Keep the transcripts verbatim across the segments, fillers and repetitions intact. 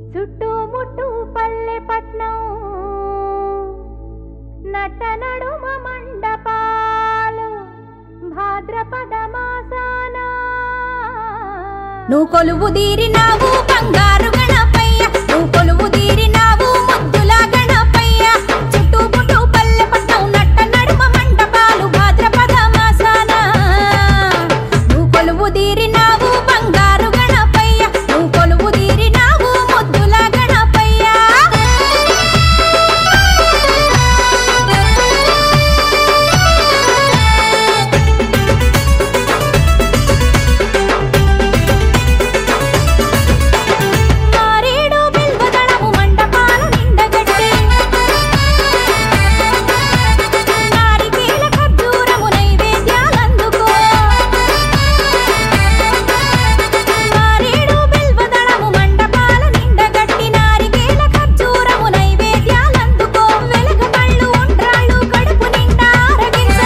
చుట్టుముట్టు పల్లె పట్నం నట్ట నడుమ మండపాలు భాద్రపద మాసాన నువ్వు కొలువు తీరినావు బంగారు గణపయ్య నువ్వు కొలువు తీరినావు ముద్దుల గణపయ్య చుట్టుముట్టు పల్లె పట్నం నట్ట నడుమ మండపాలు భాద్రపద మాసాన నువ్వు కొలువు తీరినావు బంగారు గణపయ్య నువ్వు కొలువు తీరినావు ముద్దుల గణపయ్య మారేడు బిల్వదళము మండపాల నిండగట్టి నారికేల ఖర్జూరము నైవేద్యాలందుకో మారేడు బిల్వదళము మండపాల నిండగట్టి నారికేల ఖర్జూరము నైవేద్యాలందుకో వెలగపళ్ళు ఉండ్రాళ్ళు కడుపు నిండా ఆరగించ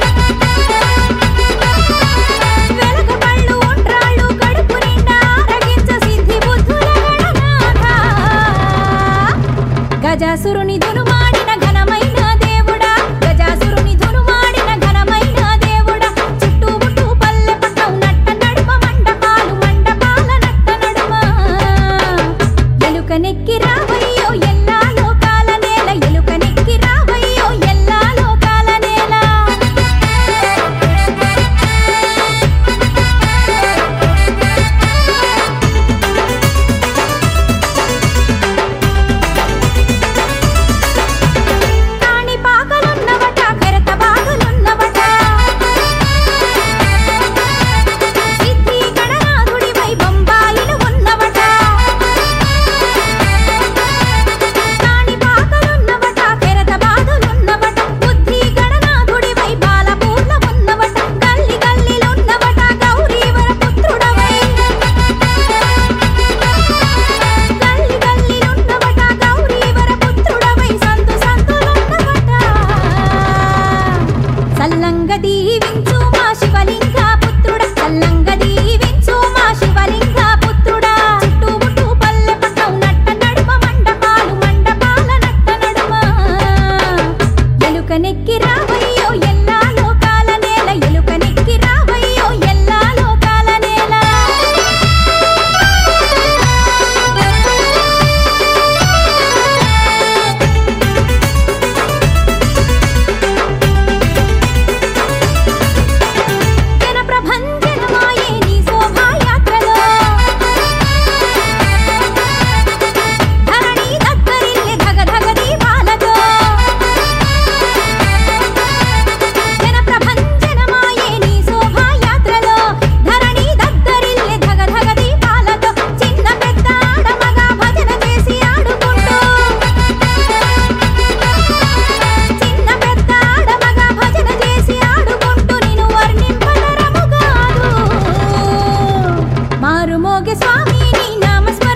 వెలగపళ్ళు ఉండ్రాళ్ళు కడుపు నిండా ఆరగించ సిద్ధి బుద్ధుల గణనాథ గజాసురుని ధనుమాడిన ఘనమైన దేవుడా గజాసురుని ధనుమాడిన ఘనమైన దేవుడా చుట్టుముట్టు పల్లె పట్నం నట్ట నడుమ మండపాలు మండపాల నట్ట నడుమ ఎలుకనెక్కి రావయ్యో ఎల్లా లోకాల నేల ఎలుకనెక్కి రావయ్యో ఎల్లా లోకాల నేల కాణిపాకలున్నవట కరత బాగులున్నవట సిద్ధి గణనాథుడివై బొంబాయిలు ఉన్నవట కాణిపాకలున్నవట కరత బాగులున్నవట బుద్ధి గణనాథుడివై బాలపూర్ల ఉన్నవట గల్లి గల్లిలున్నవట గౌరీవర పుత్రుడవై గల్లి గల్లిలున్నవట గౌరీవర పుత్రుడవై సంతు సంతులున్నవట సల్లంగ దీవించు మా శివలింగ పుత్రుడా సల్లంగ దీవించు మా శివలింగ పుత్రుడా చుట్టుముట్టు పల్లె పట్నం నట్ట నడుమ మండపాలు మండపాల నట్ట నడుమ ఎలుకనెక్కి రావయ్యో ఎల్లా లోకాల నేల ఎలుకనెక్కి రావయ్యో ఎల్లా లోకాల నేల జన ప్రభంజనమాయే నీ శోభాయాత్రలో ధరణి దగ్గరిల్లె ధగ ధగ దీపాలతో జన ప్రభంజనమాయే నీ శోభాయాత్రలో ధరణి దగ్గరిల్లె ధగ ధగ దీపాలతో చిన్న పెద్ద ఆడమగ భజన చేసి ఆడుకుంటూ చిన్న పెద్ద ఆడమగ భజన చేసి ఆడుకుంటూ నిన్ను వర్ణింపతరము కాదు మారుమోగే స్వామి నీ నామ